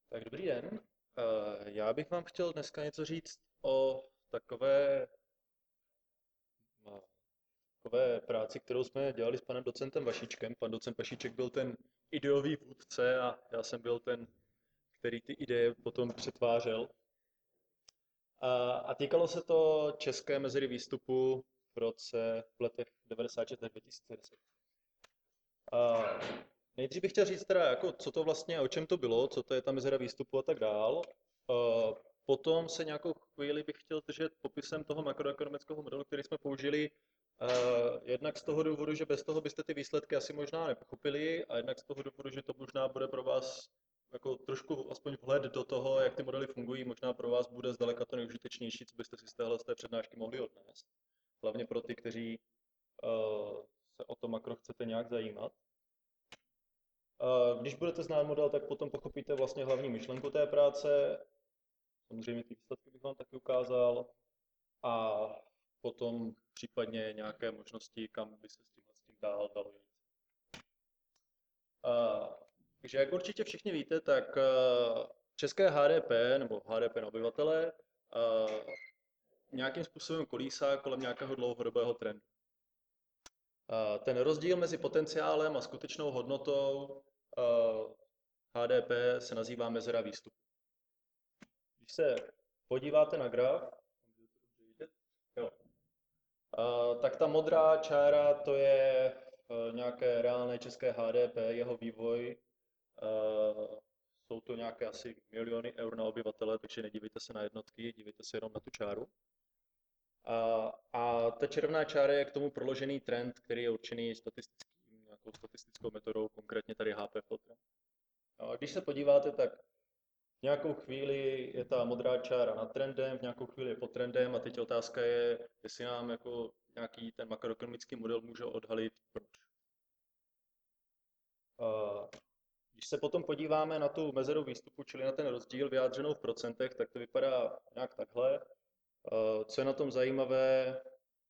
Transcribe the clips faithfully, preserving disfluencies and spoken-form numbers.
Tak dobrý den. Eh, Já bych vám chtěl dneska něco říct o takové, eh, takové práci, kterou jsme dělali s panem docentem Vašíčkem. Pan docent Vašíček byl ten ideový vůdce a já jsem byl ten, který ty ideje potom přetvářel. A, a týkalo se to české mezery výstupu v roce v letech devadesát šest až dva tisíce deset. A nejdřív bych chtěl říct teda, jako, co to vlastně, o čem to bylo, co to je ta mezera výstupu a tak dál. Uh, Potom se nějakou chvíli bych chtěl držet popisem toho makroekonomického modelu, který jsme použili, uh, jednak z toho důvodu, že bez toho byste ty výsledky asi možná nepochopili, a jednak z toho důvodu, že to možná bude pro vás jako trošku aspoň vhled do toho, jak ty modely fungují, možná pro vás bude zdaleka to nejužitečnější, co byste si z téhle z té přednášky mohli odnést. Hlavně pro ty, kteří uh, se o to makro chcete nějak zajímat. Když budete znát model, tak potom pochopíte vlastně hlavní myšlenku té práce. Samozřejmě ty výsledky bych vám taky ukázal. A potom případně nějaké možnosti, kam by se s tímhle s tím dál dalo jít. Takže jak určitě všichni víte, tak české H D P nebo H D P na obyvatele nějakým způsobem kolísá kolem nějakého dlouhodobého trendu. Ten rozdíl mezi potenciálem a skutečnou hodnotou H D P se nazývá mezera výstupu. Když se podíváte na graf, jo, tak ta modrá čára to je nějaké reálné české H D P, jeho vývoj. Jsou to nějaké asi miliony eur na obyvatele, takže nedívejte se na jednotky, dívejte se jenom na tu čáru. A, a ta červená čára je k tomu proložený trend, který je určený statistickým, nějakou statistickou metodou, konkrétně tady H P filtrem. A když se podíváte, tak v nějakou chvíli je ta modrá čára nad trendem, v nějakou chvíli je pod trendem a teď otázka je, jestli nám jako nějaký ten makroekonomický model může odhalit proč. Když se potom podíváme na tu mezeru výstupu, čili na ten rozdíl vyjádřenou v procentech, tak to vypadá nějak takhle. Co je na tom zajímavé,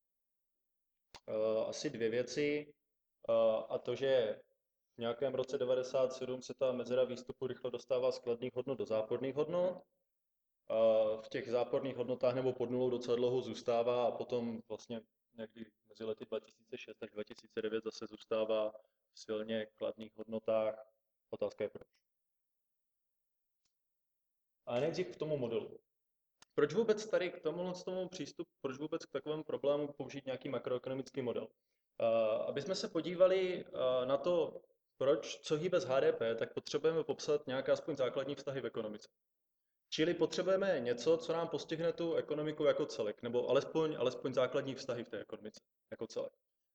asi dvě věci, a to, že v nějakém roce devadesát sedm se ta mezera výstupu rychle dostává z kladných hodnot do záporných hodnot. V těch záporných hodnotách nebo pod nulou docela dlouho zůstává a potom vlastně někdy mezi lety dva tisíce šest až dva tisíce devět zase zůstává v silně kladných hodnotách. Otázka je proč. A nejdřív k tomu modelu. Proč vůbec tady k tomu, tomu přístupu, proč vůbec k takovému problému použít nějaký makroekonomický model? Aby jsme se podívali na to, proč, co hýbe z H D P, tak potřebujeme popsat nějaké aspoň základní vztahy v ekonomice. Čili potřebujeme něco, co nám postihne tu ekonomiku jako celek, nebo alespoň, alespoň základní vztahy v té ekonomice jako celek.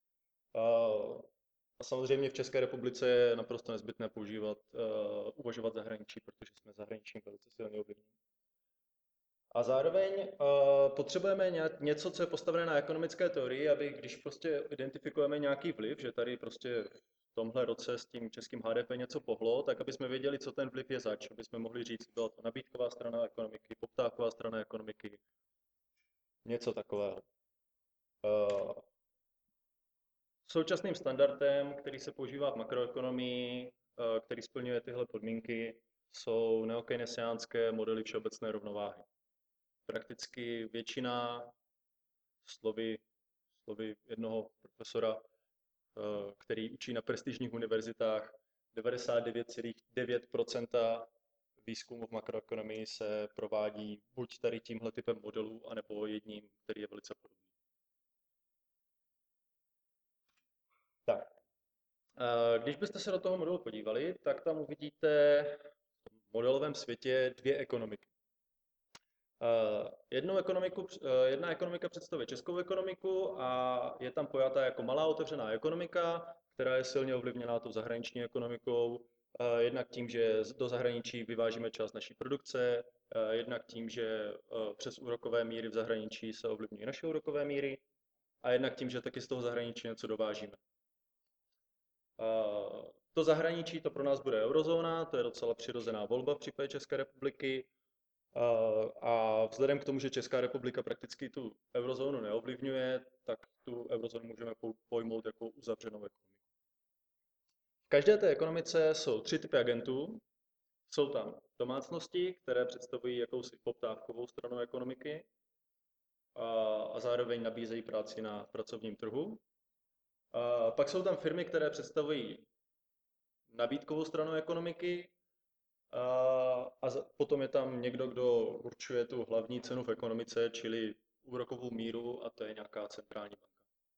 A samozřejmě v České republice je naprosto nezbytné používat, uh, uvažovat zahraničí, protože jsme zahraničím velice silně ovlivněni. A zároveň uh, potřebujeme něco, co je postavené na ekonomické teorii, aby když prostě identifikujeme nějaký vliv, že tady prostě v tomhle roce s tím českým H D P něco pohlo, tak aby jsme věděli, co ten vliv je zač, aby jsme mohli říct, byla to nabídková strana ekonomiky, poptávková strana ekonomiky, něco takového. Uh, Současným standardem, který se používá v makroekonomii, uh, který splňuje tyhle podmínky, jsou neokeynesiánské modely všeobecné rovnováhy. Prakticky většina, slovy, slovy jednoho profesora, který učí na prestižních univerzitách, devadesát devět celá devět procent výzkumu v makroekonomii se provádí buď tady tímhle typem modelů, anebo jedním, který je velice podobný. Tak, když byste se do toho modelu podívali, tak tam uvidíte v modelovém světě dvě ekonomiky. Jednou ekonomiku, jedna ekonomika představuje českou ekonomiku a je tam pojatá jako malá otevřená ekonomika, která je silně ovlivněná tou zahraniční ekonomikou, jednak tím, že do zahraničí vyvážíme část naší produkce, jednak tím, že přes úrokové míry v zahraničí se ovlivňují naše úrokové míry a jednak tím, že taky z toho zahraničí něco dovážíme. To zahraničí, to pro nás bude eurozóna, to je docela přirozená volba v případě České republiky. A vzhledem k tomu, že Česká republika prakticky tu eurozónu neovlivňuje, tak tu eurozónu můžeme pojmout jako uzavřenou ekonomiku. V každé té ekonomice jsou tři typy agentů. Jsou tam domácnosti, které představují jakousi poptávkovou stranu ekonomiky a, a zároveň nabízejí práci na pracovním trhu. A pak jsou tam firmy, které představují nabídkovou stranu ekonomiky a, a za- potom je tam někdo, kdo určuje tu hlavní cenu v ekonomice, čili úrokovou míru a to je nějaká centrální banka.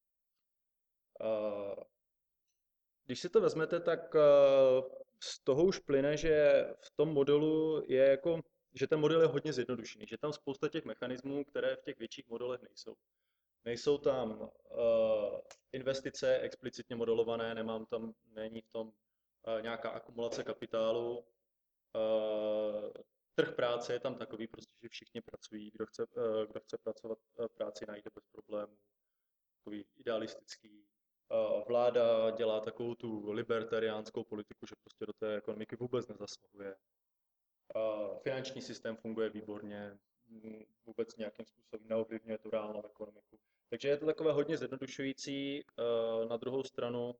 A, když si to vezmete, tak a, z toho už plyne, že v tom modelu je jako, že ten model je hodně zjednodušený, že tam spousta těch mechanismů, které v těch větších modelech nejsou. Nejsou tam uh, investice explicitně modelované, nemám tam, není v tom uh, nějaká akumulace kapitálu. Uh, trh práce je tam takový, prostě, že všichni pracují, kdo chce, uh, kdo chce pracovat, uh, práci najde bez problémů. Takový idealistický. Uh, vláda dělá takovou tu libertariánskou politiku, že prostě do té ekonomiky vůbec nezasahuje. Uh, finanční systém funguje výborně, vůbec nějakým způsobem neovlivňuje tu reálnou ekonomiku. Takže je to takové hodně zjednodušující. Na druhou stranu,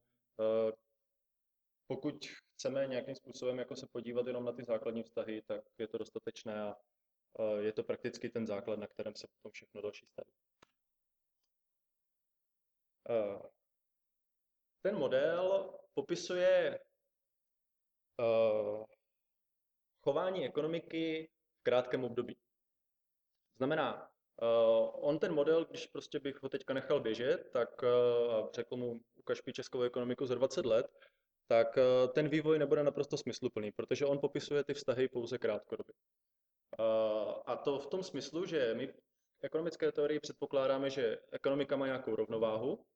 pokud chceme nějakým způsobem jako se podívat jenom na ty základní vztahy, tak je to dostatečné a je to prakticky ten základ, na kterém se potom všechno další staví. Ten model popisuje chování ekonomiky v krátkém období. Znamená, Uh, on ten model, když prostě bych ho teďka nechal běžet, tak uh, řekl mu, ukaž mi českou ekonomiku za dvacet let, tak uh, ten vývoj nebude naprosto smysluplný, protože on popisuje ty vztahy pouze krátkodobě. Uh, a to v tom smyslu, že my v ekonomické teorii předpokládáme, že ekonomika má nějakou rovnováhu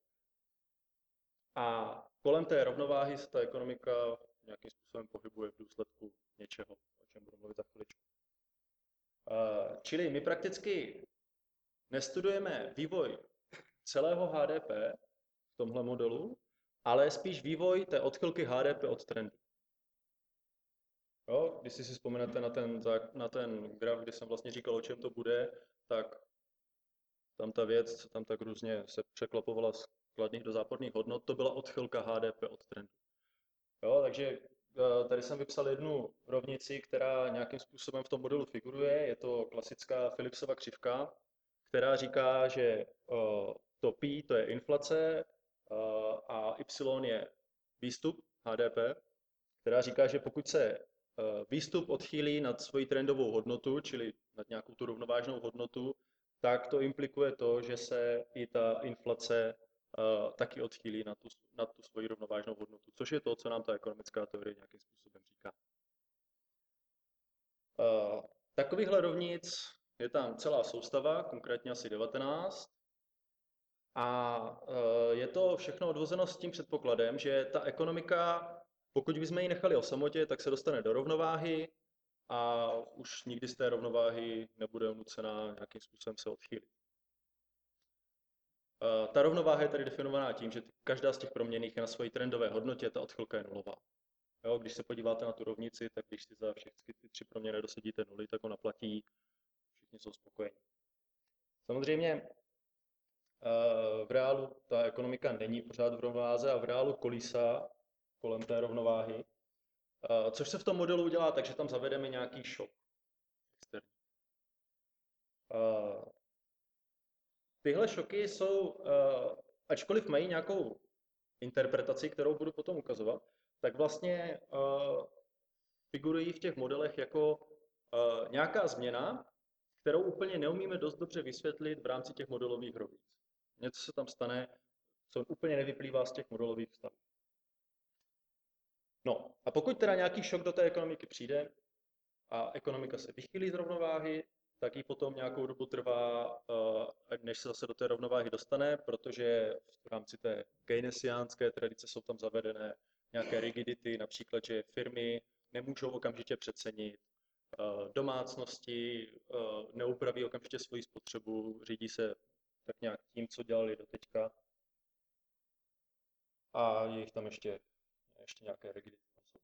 a kolem té rovnováhy se ta ekonomika nějakým způsobem pohybuje v důsledku něčeho, o čem budu mluvit za chviličku. Uh, čili my prakticky nestudujeme vývoj celého H D P v tomhle modelu, ale spíš vývoj té odchylky H D P od trendu. Jo, když si si vzpomenete na ten, na ten graf, kdy jsem vlastně říkal, o čem to bude, tak tam ta věc, tam tak různě se překlopovala z kladných do záporných hodnot, to byla odchylka H D P od trendu. Jo, takže tady jsem vypsal jednu rovnici, která nějakým způsobem v tom modelu figuruje. Je to klasická Philipsova křivka, která říká, že to P to je inflace a Y je výstup H D P, která říká, že pokud se výstup odchýlí nad svoji trendovou hodnotu, čili nad nějakou tu rovnovážnou hodnotu, tak to implikuje to, že se i ta inflace taky odchýlí na tu, na tu svoji rovnovážnou hodnotu, což je to, co nám ta ekonomická teorie nějakým způsobem říká. Takovýchhle rovnic je tam celá soustava, konkrétně asi devatenáct. A je to všechno odvozeno s tím předpokladem, že ta ekonomika, pokud bychom ji nechali o samotě, tak se dostane do rovnováhy a už nikdy z té rovnováhy nebude nucená nějakým způsobem se odchýlit. Ta rovnováha je tady definovaná tím, že každá z těch proměnných je na své trendové hodnotě, ta odchylka je nulová. Jo, když se podíváte na tu rovnici, tak když si za všechny ty tři proměny dosadíte nuly, tak ona platí, všichni jsou spokojení. Samozřejmě v reálu ta ekonomika není pořád v rovnováze a v reálu kolísá kolem té rovnováhy, což se v tom modelu udělá tak, že tam zavedeme nějaký šok externí. Tyhle šoky jsou, ačkoliv mají nějakou interpretaci, kterou budu potom ukazovat, tak vlastně figurují v těch modelech jako nějaká změna, kterou úplně neumíme dost dobře vysvětlit v rámci těch modelových rovnic. Něco se tam stane, co úplně nevyplývá z těch modelových vztahů. No a pokud teda nějaký šok do té ekonomiky přijde a ekonomika se vychýlí z rovnováhy, tak jí potom nějakou dobu trvá, než se zase do té rovnováhy dostane, protože v rámci té keynesiánské tradice jsou tam zavedené nějaké rigidity, například, že firmy nemůžou okamžitě přecenit, domácnosti neupraví okamžitě svoji spotřebu, řídí se tak nějak tím, co dělali doteďka. A je jich tam ještě, ještě nějaké rigidity.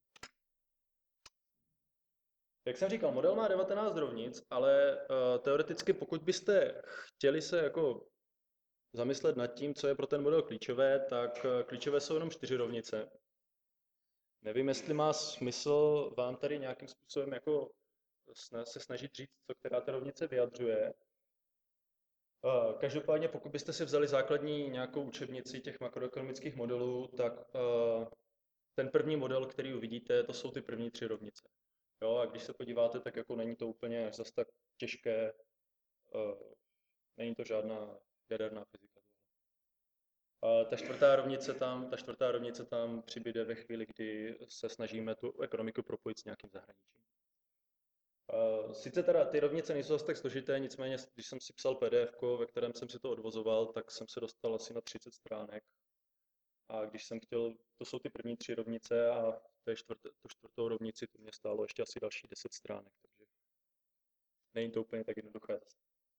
Jak jsem říkal, model má devatenáct rovnic, ale uh, teoreticky pokud byste chtěli se jako zamyslet nad tím, co je pro ten model klíčové, tak uh, klíčové jsou jenom čtyři rovnice. Nevím, jestli má smysl vám tady nějakým způsobem jako se snažit říct, co která ta rovnice vyjadřuje. Každopádně, pokud byste si vzali základní nějakou učebnici těch makroekonomických modelů, tak ten první model, který uvidíte, to jsou ty první tři rovnice. Jo, a když se podíváte, tak jako není to úplně zas tak těžké, není to žádná jaderná fyzika. A ta čtvrtá rovnice tam, ta čtvrtá rovnice tam přibyde ve chvíli, kdy se snažíme tu ekonomiku propojit s nějakým zahraničím. Sice teda ty rovnice nejsou zase tak složité, nicméně když jsem si psal P D F, ve kterém jsem si to odvozoval, tak jsem se dostal asi na třicet stránek. A když jsem chtěl, to jsou ty první tři rovnice a té čtvrté, tu čtvrtou rovnici to mě stálo ještě asi další deset stránek, takže není to úplně tak jednoduché zase.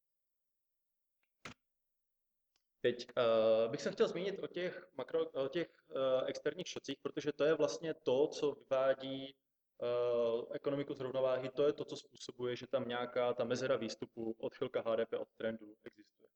Teď uh, bych se chtěl zmínit o těch, makro, o těch uh, externích šocích, protože to je vlastně to, co vyvádí uh, ekonomiku z rovnováhy, to je to, co způsobuje, že tam nějaká ta mezera výstupu, odchylka H D P od trendu existuje.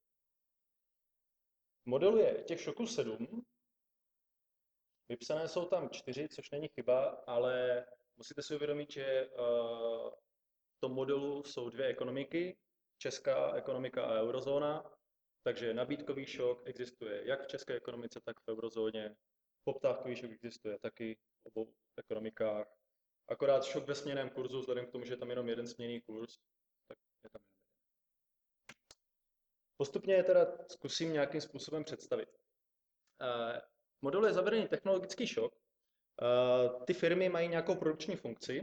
V modelu je těch šoků sedm, vypsané jsou tam čtyři, což není chyba, ale musíte si uvědomit, že uh, v tom modelu jsou dvě ekonomiky, česká ekonomika a eurozóna, takže nabídkový šok existuje jak v české ekonomice, tak v eurozóně. Poptávkový šok existuje taky v obou ekonomikách. Akorát šok ve směnném kurzu, vzhledem k tomu, že je tam jenom jeden směnný kurz, tak je tam jeden. Postupně je teda zkusím nějakým způsobem představit. V modelu je zavedený technologický šok. Ty firmy mají nějakou produkční funkci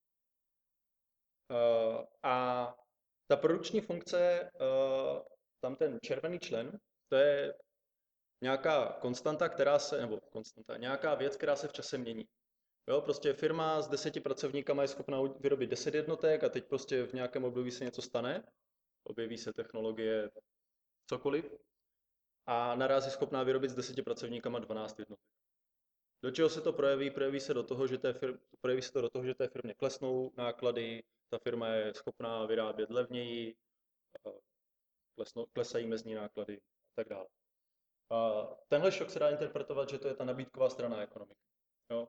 a ta produkční funkce, tam ten červený člen, to je nějaká konstanta, která se, nebo konstanta, nějaká věc, která se v čase mění. Jo, prostě firma s deseti pracovníkama je schopná vyrobit deset jednotek a teď prostě v nějakém období se něco stane, objeví se technologie, cokoliv, a naraz je schopná vyrobit s deseti pracovníkama dvanáct jednotek. Do čeho se to projeví? Projeví se do toho, že té firmě, projeví se to do toho, že té firmě klesnou náklady, ta firma je schopná vyrábět levněji, klesnou, klesají mezní náklady a tak dále. A tenhle šok se dá interpretovat, že to je ta nabídková strana ekonomiky. Jo?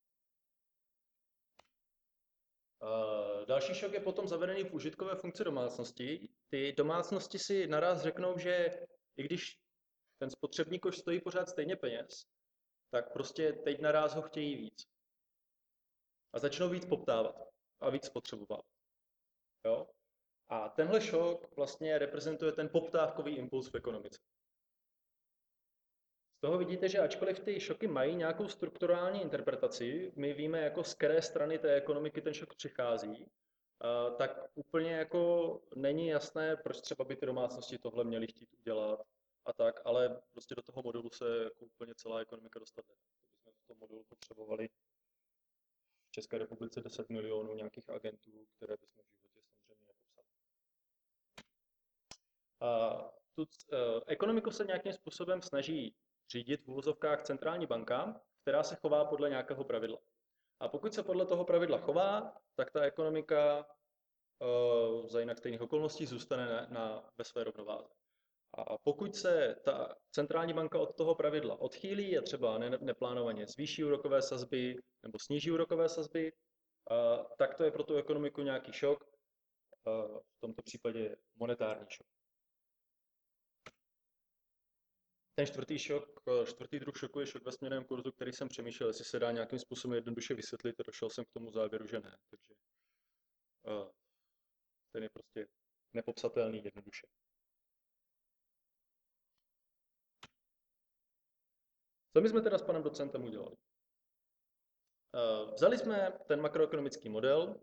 A další šok je potom zavedený v užitkové funkci domácnosti. Ty domácnosti si naraz řeknou, že i když ten spotřební koš stojí pořád stejně peněz, tak prostě teď naraz ho chtějí víc. A začnou víc poptávat a víc spotřebovat. Jo? A tenhle šok vlastně reprezentuje ten poptávkový impuls v ekonomice. Z toho vidíte, že ačkoliv ty šoky mají nějakou strukturální interpretaci, my víme, jako z které strany té ekonomiky ten šok přichází, tak úplně jako není jasné, proč třeba by ty domácnosti tohle měly chtít udělat a tak, ale prostě do toho modulu se jako úplně celá ekonomika dostane. Kdybychom v tom modulu potřebovali v České republice deset milionů nějakých agentů, které bychom v životě samozřejmě nepopsali. A tu uh, ekonomiku se nějakým způsobem snaží řídit v uvozovkách centrální banka, která se chová podle nějakého pravidla. A pokud se podle toho pravidla chová, tak ta ekonomika uh, za jinak stejných okolností zůstane na, na, ve své rovnováze. A pokud se ta centrální banka od toho pravidla odchýlí a třeba ne, neplánovaně zvýší úrokové sazby nebo sníží úrokové sazby, uh, tak to je pro tu ekonomiku nějaký šok, uh, v tomto případě monetární šok. Ten čtvrtý šok, čtvrtý druh šoku je šok ve směnném kurzu, který jsem přemýšlel, jestli se dá nějakým způsobem jednoduše vysvětlit, a došel jsem k tomu závěru, že ne. Takže uh, ten je prostě nepopsatelný jednoduše. Co my jsme teda s panem docentem udělali? Uh, vzali jsme ten makroekonomický model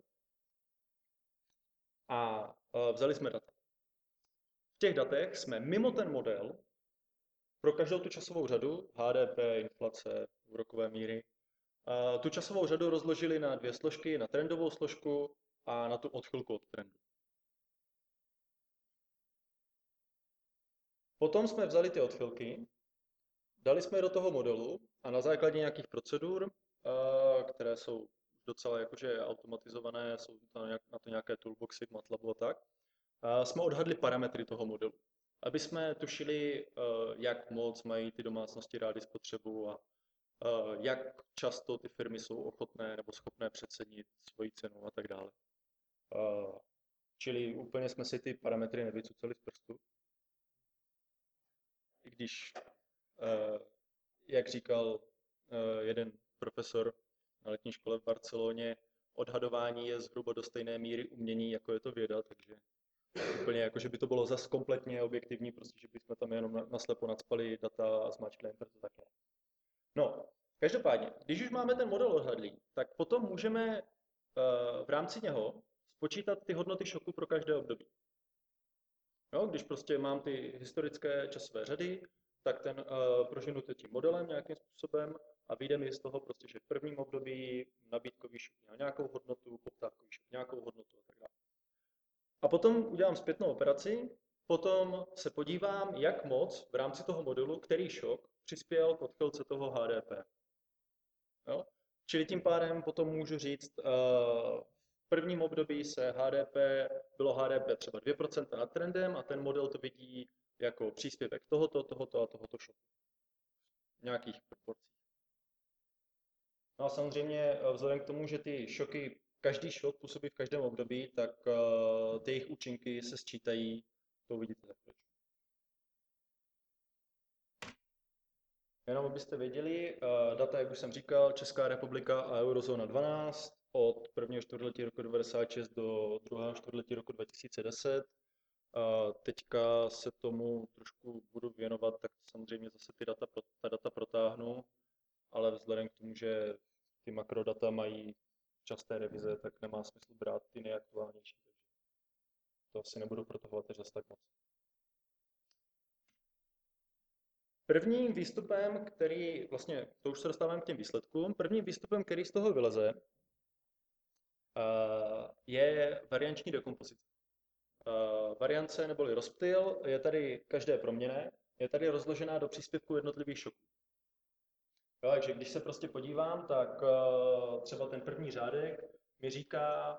a uh, vzali jsme data. V těch datech jsme mimo ten model pro každou tu časovou řadu, H D P, inflace, úrokové míry, uh, tu časovou řadu rozložili na dvě složky, na trendovou složku a na tu odchylku od trendu. Potom jsme vzali ty odchylky, dali jsme je do toho modelu a na základě nějakých procedur, které jsou docela jakože automatizované, jsou na to nějaké toolboxy v MATLABu a tak, jsme odhadli parametry toho modelu, aby jsme tušili, jak moc mají ty domácnosti rády spotřebu a jak často ty firmy jsou ochotné nebo schopné přecenit svoji cenu a tak dále. Uh, čili úplně jsme si ty parametry nevycucali z prstu. I když, uh, jak říkal uh, jeden profesor na letní škole v Barceloně, odhadování je zhruba do stejné míry umění, jako je to věda, takže úplně jako, že by to bylo zas kompletně objektivní, prostě, že bychom tam jenom na- naslepo nacpali data a zmáčkli enter, to tak ne. No, každopádně, když už máme ten model odhadlý, tak potom můžeme uh, v rámci něho spočítat ty hodnoty šoku pro každé období. Jo, když prostě mám ty historické časové řady, tak ten uh, proženu to tím modelem nějakým způsobem a vyjde mi z toho prostě, že v prvním období nabídkový šok měl nějakou hodnotu, poptávkový šok nějakou hodnotu a tak dále. A potom udělám zpětnou operaci, potom se podívám, jak moc v rámci toho modelu, který šok přispěl k odchylce toho H D P. Jo? Čili tím pádem potom můžu říct, uh, v prvním období se H D P, bylo H D P třeba dvě procenta nad trendem a ten model to vidí jako příspěvek tohoto, tohoto a tohoto šoku. V nějakých proporcích. No a samozřejmě vzhledem k tomu, že ty šoky, každý šok působí v každém období, tak uh, ty jejich účinky se sčítají, to uvidíte za chvíli. Jenom abyste věděli, uh, data, jak už jsem říkal, Česká republika a eurozóna dvanáct, od prvního čtvrtletí roku devadesát šest do druhého čtvrtletí roku dva tisíce deset. Uh, teďka se tomu trošku budu věnovat, tak samozřejmě zase ty data, ta data protáhnu, ale vzhledem k tomu, že ty makrodata mají časté revize, tak nemá smysl brát ty nejaktuálnější. Takže to asi nebudu protahovat až zase tak moc. Prvním výstupem, který, vlastně to už se dostávám k těm výsledkům, prvním výstupem, který z toho vyleze, je varianční dekompozice. Variance neboli rozptyl je tady každé proměnné, je tady rozložená do příspěvku jednotlivých šoků. Jo, takže když se prostě podívám, tak třeba ten první řádek mi říká,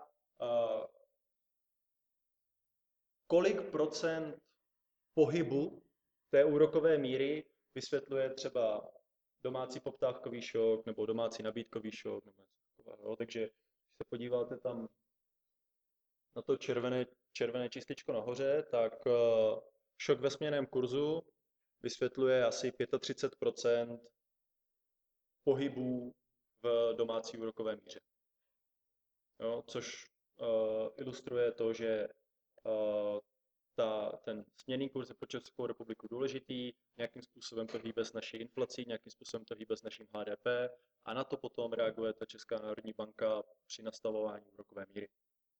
kolik procent pohybu té úrokové míry vysvětluje třeba domácí poptávkový šok nebo domácí nabídkový šok. Nebo něco takového. Takže když se podíváte tam na to červené, červené čísličko nahoře, tak uh, šok ve směnném kurzu vysvětluje asi třicet pět procent pohybů v domácí úrokové míře. Jo, což uh, ilustruje to, že uh, ta, ten směnný kurz je pro Českou republiku důležitý, nějakým způsobem to hýbe s naší inflací, nějakým způsobem to hýbe s naším H D P a na to potom reaguje ta Česká národní banka při nastavování úrokové míry.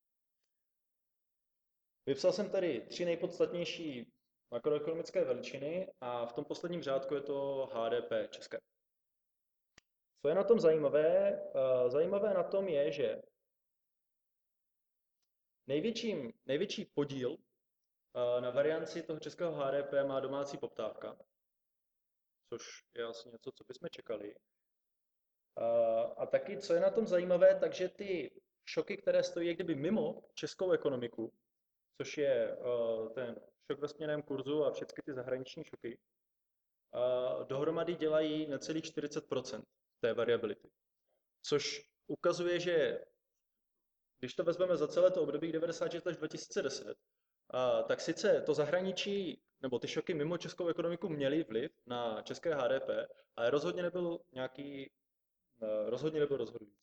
Vypsal jsem tady tři nejpodstatnější makroekonomické veličiny a v tom posledním řádku je to H D P české. Co je na tom zajímavé? Zajímavé na tom je, že největším, největší podíl na varianci toho českého H D P má domácí poptávka, což je asi něco, co bychom čekali. A taky, co je na tom zajímavé, takže ty šoky, které stojí kdyby mimo českou ekonomiku, což je ten šok ve směnném kurzu a všechny ty zahraniční šoky, dohromady dělají necelých čtyřicet procent té variability. Což ukazuje, že když to vezmeme za celé to období devadesát šest až dva tisíce deset, tak sice to zahraničí nebo ty šoky mimo českou ekonomiku měly vliv na české H D P, ale rozhodně nebyl nějaký, rozhodně nebyl rozhodující.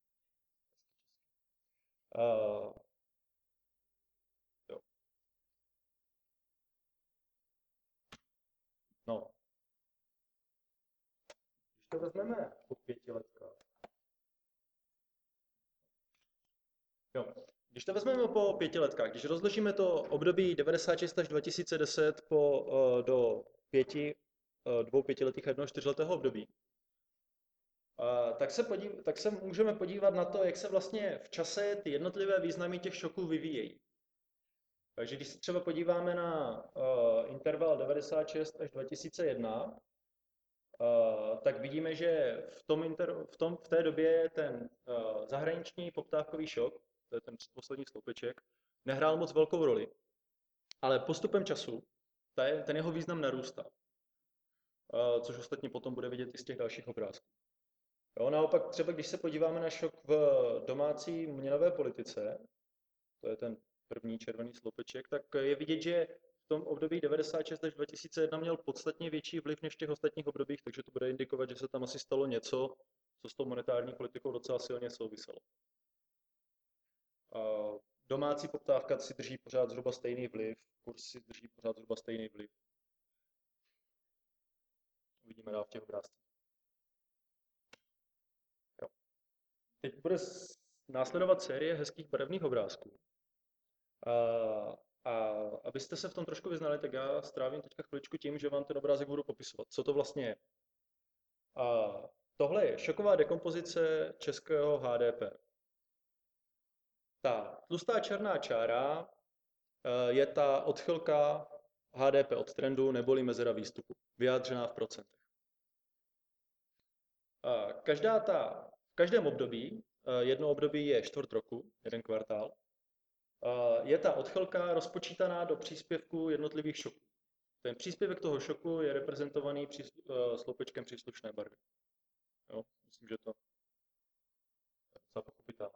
Uh, jo. No. Když to vezmeme po pětiletkách. Jo. Když to vezmeme po pětiletkách, když rozložíme to období devadesát šest až dva tisíce deset po, uh, do pěti, uh, dvou pětiletých a jednoho čtyřletého období, uh, tak, se podív, tak se můžeme podívat na to, jak se vlastně v čase ty jednotlivé významy těch šoků vyvíjejí. Takže když se třeba podíváme na uh, interval devadesát šest až dva tisíce jedna, uh, tak vidíme, že v, tom inter, v, tom, v té době ten uh, zahraniční poptávkový šok, to je ten předposlední sloupeček, nehrál moc velkou roli. Ale postupem času ten jeho význam narůstá. Uh, což ostatně potom bude vidět i z těch dalších obrázků. Jo, naopak třeba když se podíváme na šok v domácí měnové politice, to je ten první červený sloupeček, tak je vidět, že v tom období devadesát šest až dva tisíce jedna měl podstatně větší vliv než v těch ostatních obdobích, takže to bude indikovat, že se tam asi stalo něco, co s tou monetární politikou docela silně souviselo. Domácí poptávka si drží pořád zhruba stejný vliv, kurz si drží pořád zhruba stejný vliv. Uvidíme dál v těch obrázcích. Jo. Teď bude následovat série hezkých barevných obrázků. A, a abyste se v tom trošku vyznali, tak já strávím teďka chviličku tím, že vám ten obrázek budu popisovat. Co to vlastně je? A tohle je šoková dekompozice českého H D P. Ta tlustá černá čára je ta odchylka H D P od trendu neboli mezera výstupu, vyjádřená v procentech. Každá ta, v každém období, jedno období je čtvrt roku, jeden kvartál, je ta odchylka rozpočítaná do příspěvku jednotlivých šoků. Ten příspěvek toho šoku je reprezentovaný sloupečkem příslušné barvy. Jo, myslím, že to je docela pochopitelné.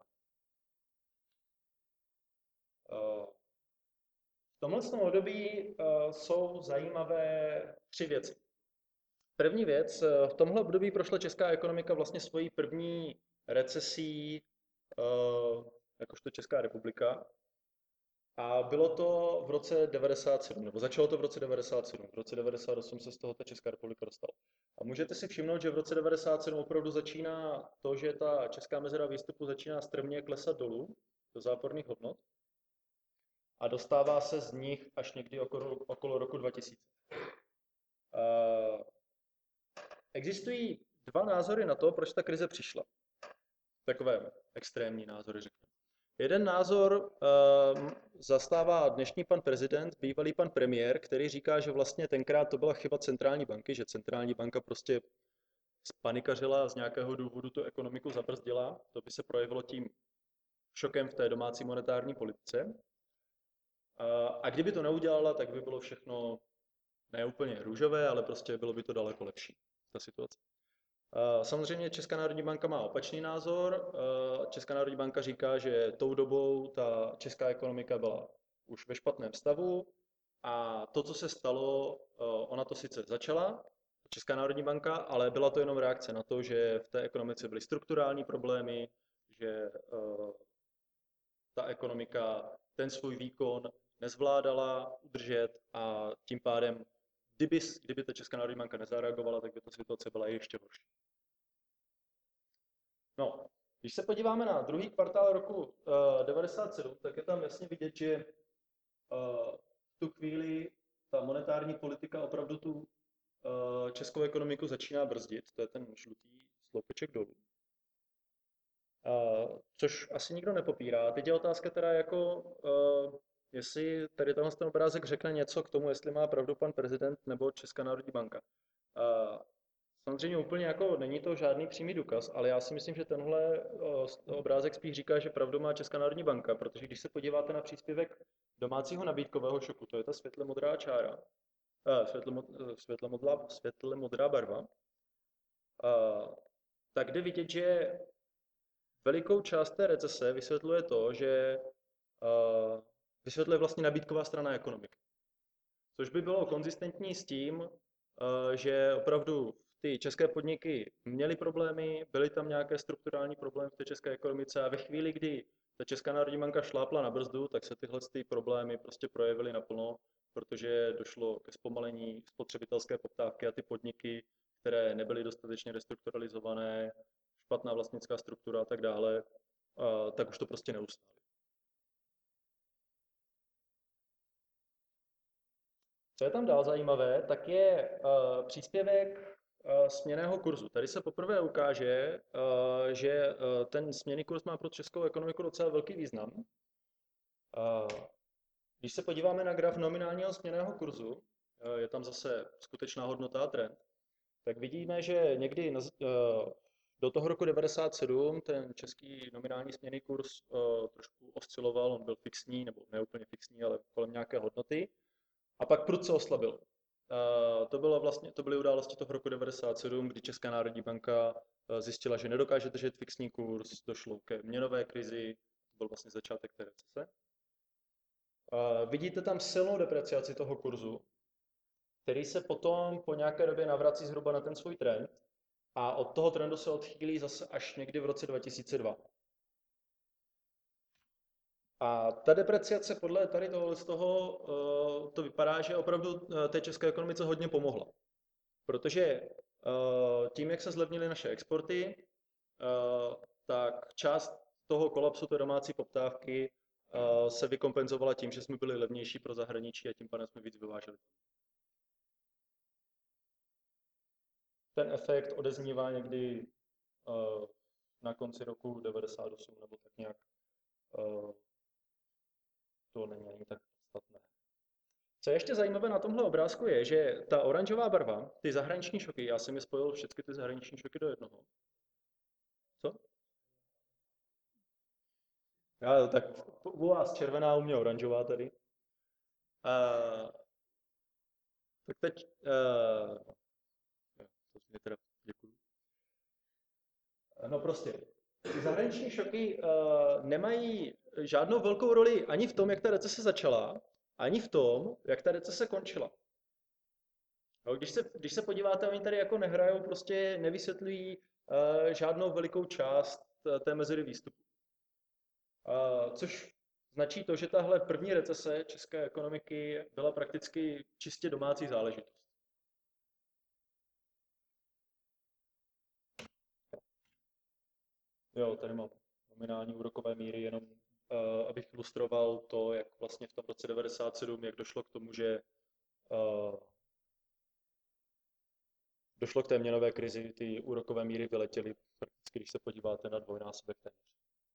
V tomhle období jsou zajímavé tři věci. První věc, v tomhle období prošla česká ekonomika vlastně svojí první recesí jakožto Česká republika. A bylo to v roce devadesát sedm, nebo začalo to v roce devadesát sedm. V roce devadesát osm se z toho ta Česká republika dostala. A můžete si všimnout, že v roce devadesát sedm opravdu začíná to, že ta česká mezera výstupu začíná strmě klesat dolů do záporných hodnot a dostává se z nich až někdy okolo, okolo roku dva tisíce. Uh, existují dva názory na to, proč ta krize přišla. Takové extrémní názory, řekněme. Jeden názor uh, zastává dnešní pan prezident, bývalý pan premiér, který říká, že vlastně tenkrát to byla chyba centrální banky, že centrální banka prostě spanikařila a z nějakého důvodu tu ekonomiku zabrzdila. To by se projevilo tím šokem v té domácí monetární politice. Uh, a kdyby to neudělala, tak by bylo všechno ne úplně růžové, ale prostě bylo by to daleko lepší, ta situace. Samozřejmě Česká národní banka má opačný názor. Česká národní banka říká, že tou dobou ta česká ekonomika byla už ve špatném stavu a to, co se stalo, ona to sice začala, Česká národní banka, ale byla to jenom reakce na to, že v té ekonomice byly strukturální problémy, že ta ekonomika ten svůj výkon nezvládala udržet a tím pádem, kdyby, kdyby ta Česká národní banka nezareagovala, tak by ta situace byla ještě horší. No, když se podíváme na druhý kvartál roku uh, devadesát sedm, tak je tam jasně vidět, že uh, v tu chvíli ta monetární politika opravdu tu uh, českou ekonomiku začíná brzdit. To je ten žlutý sloupeček dolů. Uh, což asi nikdo nepopírá. Teď je otázka teda jako, uh, jestli tady tenhle ten obrázek řekne něco k tomu, jestli má pravdu pan prezident nebo Česká národní banka. Uh, Samozřejmě úplně jako není to žádný přímý důkaz, ale já si myslím, že tenhle obrázek spíš říká, že pravdu má Česká národní banka, protože když se podíváte na příspěvek domácího nabídkového šoku, to je ta světle modrá čára, eh, světle, mod, světle, modlá, světle modrá barva, eh, tak jde vidět, že velikou část té recese vysvětluje to, že eh, vysvětluje vlastně nabídková strana ekonomiky. Což by bylo konzistentní s tím, eh, že opravdu ty české podniky měly problémy, byly tam nějaké strukturální problémy v té české ekonomice a ve chvíli, kdy ta Česká národní banka šlápla na brzdu, tak se tyhle ty problémy prostě projevily naplno, protože došlo ke zpomalení spotřebitelské poptávky a ty podniky, které nebyly dostatečně restrukturalizované, špatná vlastnická struktura a tak dále, tak už to prostě neustály. Co je tam dál zajímavé, tak je příspěvek směnného kurzu. Tady se poprvé ukáže, že ten směnný kurz má pro českou ekonomiku docela velký význam. Když se podíváme na graf nominálního směnného kurzu, je tam zase skutečná hodnota a trend, tak vidíme, že někdy do toho roku devadesát sedm ten český nominální směnný kurz trošku osciloval, on byl fixní, nebo ne úplně fixní, ale kolem nějaké hodnoty, a pak prudce oslabil. Uh, to, bylo vlastně, to byly události toho roku devadesát sedm, kdy Česká národní banka uh, zjistila, že nedokáže držet fixní kurz, došlo ke měnové krizi, to byl vlastně začátek té recese. Uh, vidíte tam silnou depreciaci toho kurzu, který se potom po nějaké době navrací zhruba na ten svůj trend a od toho trendu se odchýlí zase až někdy v roce dva tisíce dva. A ta depreciace podle tady toho, z toho uh, to vypadá, že opravdu uh, té české ekonomice hodně pomohla. Protože uh, tím, jak se zlevnily naše exporty, uh, tak část toho kolapsu té domácí poptávky uh, se vykompenzovala tím, že jsme byli levnější pro zahraničí a tím pádem jsme víc vyváželi. Ten efekt odeznívá někdy uh, na konci roku devadesát osm nebo tak nějak. Uh, to není ani tak podstatné. Co je ještě zajímavé na tomhle obrázku je, že ta oranžová barva, ty zahraniční šoky, já jsem je spojil všechny ty zahraniční šoky do jednoho. Co? Já, tak u vás červená, u mě oranžová tady. Uh, tak teď, uh, to mě teda děkuju. No prostě, ty zahraniční šoky uh, nemají žádnou velkou roli ani v tom, jak ta recese začala, ani v tom, jak ta recese končila. No, když se, když se podíváte, oni tady jako nehrajou, prostě nevysvětlují uh, žádnou velikou část uh, té mezery výstupu. Uh, což značí to, že tahle první recese české ekonomiky byla prakticky čistě domácí záležitost. Jo, tady mám nominální úrokové míry, jenom uh, abych ilustroval to, jak vlastně v tom roce devadesát sedm, jak došlo k tomu, že uh, došlo k té měnové krizi, ty úrokové míry vyletěly, prakticky, když se podíváte na dvojnásobek téměř.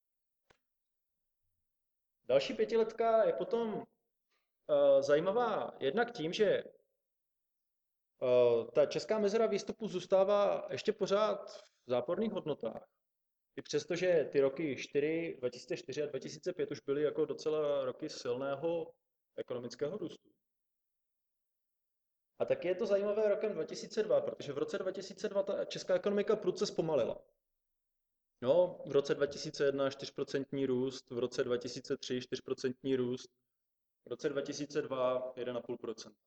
Další pětiletka je potom uh, zajímavá jednak tím, že uh, ta česká mezera výstupu zůstává ještě pořád v záporných hodnotách. I přesto, že ty roky čtyři, dva tisíce čtyři a dva tisíce pět už byly jako docela roky silného ekonomického růstu. A taky je to zajímavé rokem dva tisíce dva, protože v roce dva tisíce dva ta česká ekonomika prudce zpomalila. No, v roce dva tisíce jedna čtyři procenta růst, v roce dva tisíce tři čtyři procenta růst, v roce dva tisíce dva jedna celá pět procenta.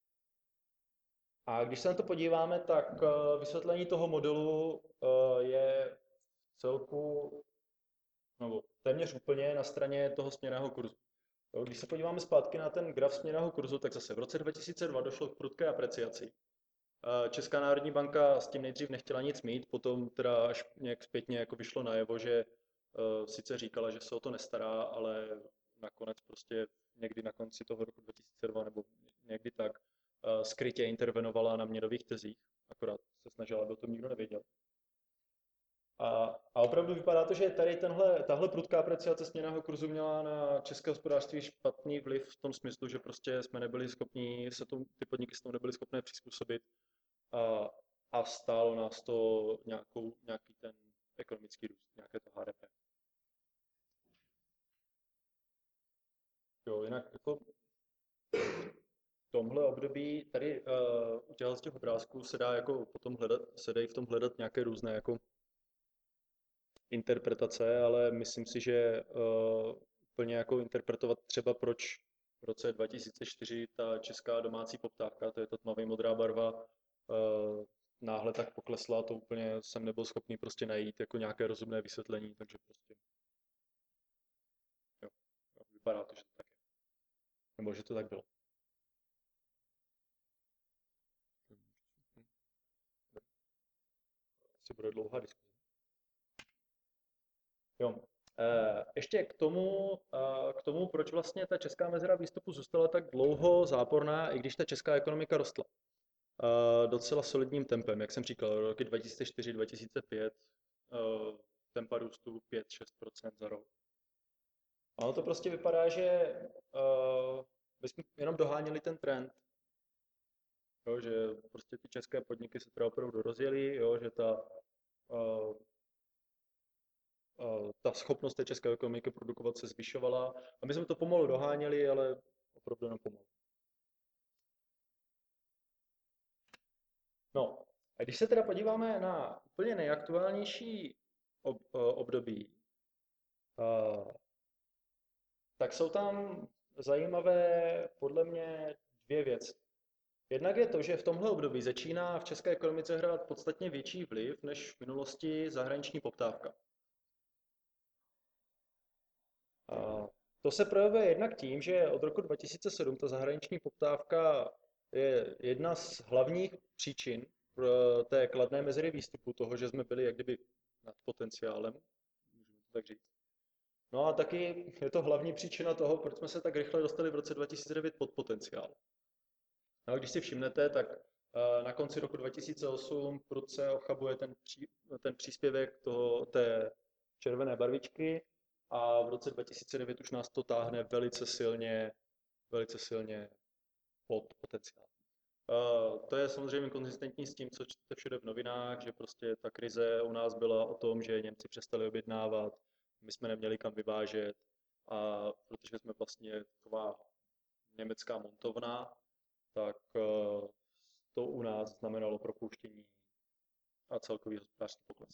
A když se na to podíváme, tak eh, vysvětlení toho modelu eh, je celku, nebo téměř úplně na straně toho směnného kurzu. Když se podíváme zpátky na ten graf směnného kurzu, tak zase v roce dva tisíce dva došlo k prudké apreciaci. Česká národní banka s tím nejdřív nechtěla nic mít, potom teda až nějak zpětně jako vyšlo najevo, že uh, sice říkala, že se o to nestará, ale nakonec prostě někdy na konci toho roku dva tisíce dva nebo někdy tak uh, skrytě intervenovala na měnových tezích, akorát se snažila, aby o tom nikdo nevěděl. A, a opravdu vypadá to, že tady tenhle, tahle prudká apreciace směnného kurzu měla na české hospodářství špatný vliv v tom smyslu, že prostě jsme nebyli schopni se tomu, ty podniky se tomu nebyly schopné přizpůsobit a, a stálo nás to nějakou, nějaký ten ekonomický růst, nějaké to H D P. Jo, jinak jako v tomhle období tady uh, u těchto z těch obrázků se dá jako potom hledat, se dají v tom hledat nějaké různé jako interpretace, ale myslím si, že uh, úplně jako interpretovat třeba proč v roce dva tisíce čtyři ta česká domácí poptávka, to je ta tmavě modrá barva, uh, náhle tak poklesla, to úplně jsem nebyl schopný prostě najít jako nějaké rozumné vysvětlení, takže prostě jo, jo, vypadá to, že to tak je. Nebo že to tak bylo. Asi bude dlouhá diskuze. Jo. Eh, Ještě k tomu, eh, k tomu, proč vlastně ta česká mezera výstupu zůstala tak dlouho záporná, i když ta česká ekonomika rostla. Eh, Docela solidním tempem, jak jsem říkal, roky dva tisíce čtyři dva tisíce pět, eh, tempa růstu pět šest procent za rok. A ono to prostě vypadá, že eh, bychom jenom doháněli ten trend, jo, že prostě ty české podniky se teda opravdu rozjeli, jo, že ta eh, eh, ta schopnost té české ekonomiky produkovat se zvyšovala a my jsme to pomalu doháněli, ale opravdu jenom pomalu. No, a když se teda podíváme na úplně nejaktuálnější ob, eh, období, eh, tak jsou tam zajímavé podle mě dvě věci. Jednak je to, že v tomhle období začíná v české ekonomice hrát podstatně větší vliv než v minulosti zahraniční poptávka. A to se projevuje jednak tím, že od roku dva tisíce sedm ta zahraniční poptávka je jedna z hlavních příčin pro té kladné mezery výstupu toho, že jsme byli jak kdyby nad potenciálem, můžeme to tak říct. No a taky je to hlavní příčina toho, proč jsme se tak rychle dostali v roce dva tisíce devět pod potenciál. No a když si všimnete, tak eh, na konci roku dva tisíce osm prudce ochabuje ten, pří, ten příspěvek toho, té červené barvičky a v roce dva tisíce devět už nás to táhne velice silně, velice silně pod potenciál. Eh, To je samozřejmě konzistentní s tím, co čtete všude v novinách, že prostě ta krize u nás byla o tom, že Němci přestali objednávat, my jsme neměli kam vyvážet a protože jsme vlastně taková německá montovna, tak eh, to u nás znamenalo propouštění a celkový hospodářský pokles.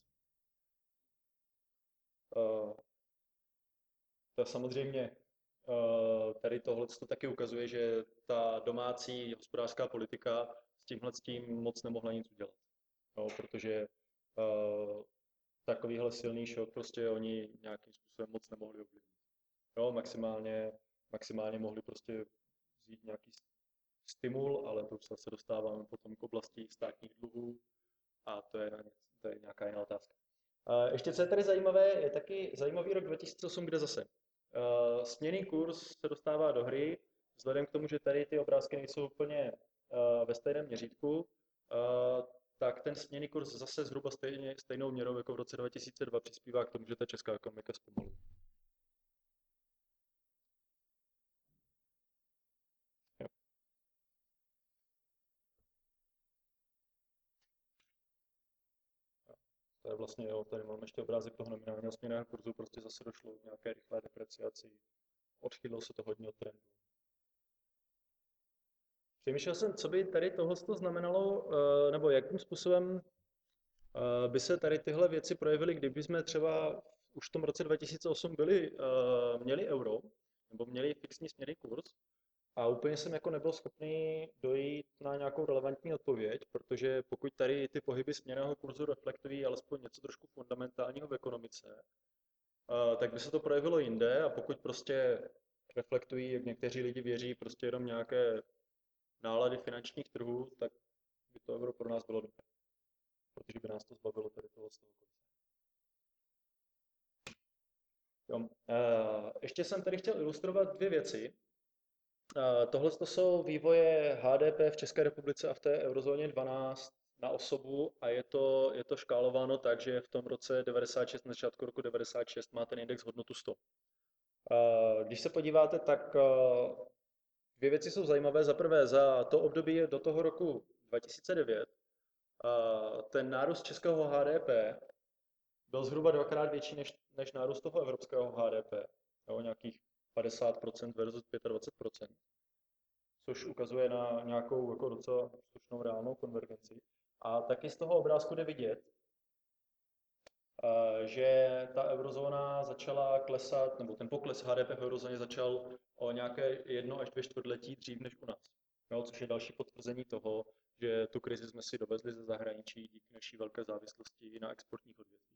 Eh, To samozřejmě eh, tady tohle to taky ukazuje, že ta domácí hospodářská politika s tímhle s tím moc nemohla nic udělat. No, protože eh, takovýhle silný šok prostě oni nějakým způsobem moc nemohli ovlivnit. Jo, maximálně, maximálně mohli prostě vzít nějaký stimul, ale to už se dostáváme potom k oblasti státních dluhů a to je, na ně, to je nějaká jiná otázka. A ještě co je tady zajímavé, je taky zajímavý rok dva tisíce osm, kde zase uh, směnný kurz se dostává do hry, vzhledem k tomu, že tady ty obrázky nejsou úplně uh, ve stejném měřítku, uh, tak ten směnný kurz zase zhruba stejně, stejnou měrou jako v roce dva tisíce dva přispívá k tomu, že ta česká ekonomika zpomaluje. Jo. To je vlastně, jo, tady mám ještě obrázek toho nominálního směnného kurzu, prostě zase došlo k nějaké rychlé depreciaci. Odchýlilo se to hodně od trendu. Přemýšlel jsem, co by tady tohle znamenalo, eh, nebo jakým způsobem eh, by se tady tyhle věci projevily, kdyby jsme třeba už v tom roce dva tisíce osm byli, eh, měli euro, nebo měli fixní směrný kurz, a úplně jsem jako nebyl schopný dojít na nějakou relevantní odpověď, protože pokud tady ty pohyby směnného kurzu reflektují alespoň něco trošku fundamentálního v ekonomice, eh, tak by se to projevilo jinde a pokud prostě reflektují, jak někteří lidi věří, prostě jenom nějaké nálady finančních trhů, tak by to euro pro nás bylo dobré, protože by nás to zbavilo tady toho z toho konce. Jo. eh, Ještě jsem tady chtěl ilustrovat dvě věci. Eh, Tohle to jsou vývoje H D P v České republice a v té eurozóně dvanáct na osobu a je to, je to škálováno tak, že v tom roce devadesát šest, na začátku roku devadesát šest má ten index hodnotu sto. Eh, Když se podíváte, tak eh, dvě věci jsou zajímavé. Za prvé, za to období do toho roku dva tisíce devět eh, ten nárůst českého H D P byl zhruba dvakrát větší než, než nárůst toho evropského H D P. Jo, nějakých padesát procent versus dvacet pět procent. Což ukazuje na nějakou jako docela slušnou reálnou konvergenci. A taky z toho obrázku jde vidět, eh, že ta eurozóna začala klesat, nebo ten pokles H D P v eurozóně začal o nějaké jedno až dvě čtvrtletí dřív než u nás. Jo, což je další potvrzení toho, že tu krizi jsme si dovezli ze zahraničí díky naší velké závislosti na exportních odvětvích.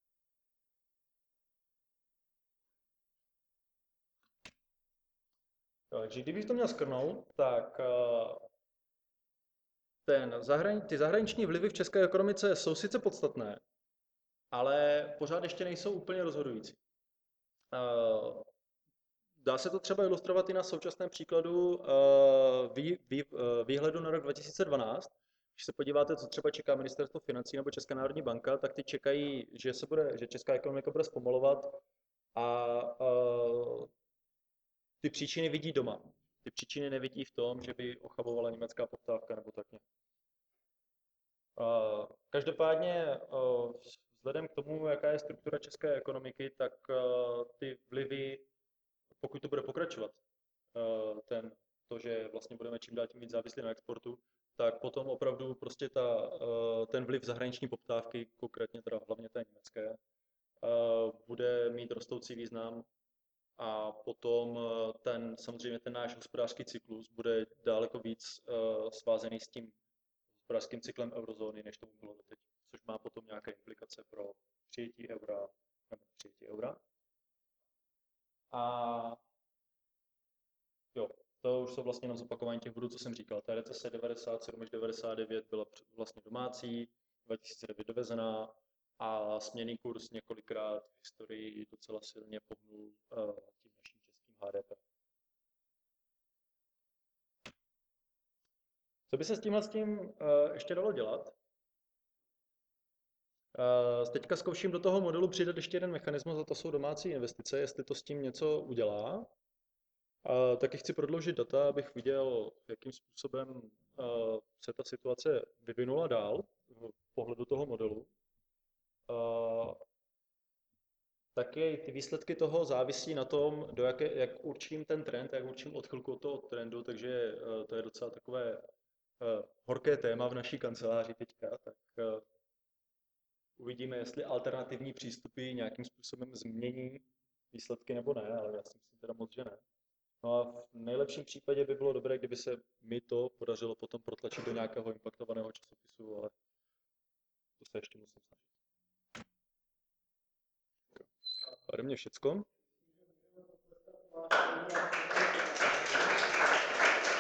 Takže kdybych to měl skrnout, tak eh, ten zahrani- ty zahraniční vlivy v české ekonomice jsou sice podstatné, ale pořád ještě nejsou úplně rozhodující. Eh, Dá se to třeba ilustrovat i na současném příkladu eh, vý, vý, eh, výhledu na rok dva tisíce dvanáct. Když se podíváte, co třeba čeká Ministerstvo financí nebo Česká národní banka, tak ty čekají, že, se bude, že česká ekonomika bude zpomalovat a eh, ty příčiny vidí doma. Ty příčiny nevidí v tom, že by ochabovala německá poptávka nebo tak nějak. Eh, Každopádně eh, vzhledem k tomu, jaká je struktura české ekonomiky, tak eh, ty vlivy, pokud to bude pokračovat, eh, ten, to, že vlastně budeme čím dál tím víc závislí na exportu, tak potom opravdu prostě ta, eh, ten vliv zahraniční poptávky, konkrétně teda hlavně té německé, eh, bude mít rostoucí význam A potom eh, ten, samozřejmě ten náš hospodářský cyklus bude daleko víc uh, svázený s tím hospodářským cyklem eurozóny, než tomu bylo doteď, což má potom nějaké implikace pro přijetí eura nebo přijetí eura. A jo, to už jsou vlastně jenom zopakování těch bodů, co jsem říkal. Ta recese devadesát sedm až devadesát devět byla vlastně domácí, dva tisíce devět dovezená a směnný kurz několikrát v historii docela silně pohnul uh, tím naším českým H D P. Co by se s tímhle s tím uh, ještě dalo dělat? Uh, teďka zkouším do toho modelu přidat ještě jeden mechanismus, a to jsou domácí investice, jestli to s tím něco udělá. A taky chci prodloužit data, abych viděl, jakým způsobem uh, se ta situace vyvinula dál v pohledu toho modelu. Uh, taky ty výsledky toho závisí na tom, do jaké, jak určím ten trend, jak určím odchylku od toho trendu, takže uh, to je docela takové uh, horké téma v naší kanceláři teďka, tak uh, uvidíme, jestli alternativní přístupy nějakým způsobem změní výsledky nebo ne, ale já si myslím teda moc, že ne. No a v nejlepším případě by bylo dobré, kdyby se mi to podařilo potom protlačit do nějakého impaktovaného časopisu, ale to se ještě musím snažit. Ode mě všecko.